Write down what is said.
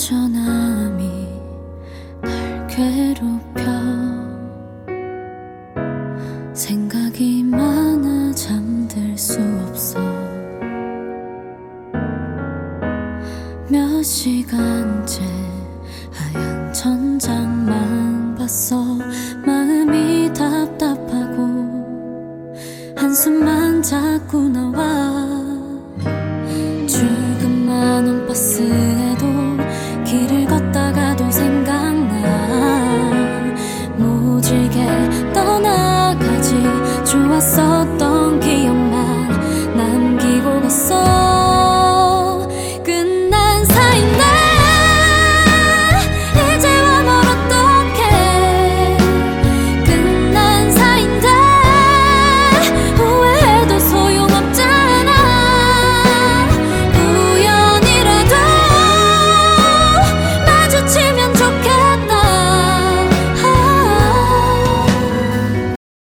전함이 날 괴롭혀. 생각이 많아 잠들 수 없어. 몇 시간째 하얀 천장만 봤어. 마음이 답답하고 한숨만 자꾸 나와. 출근만 온 버스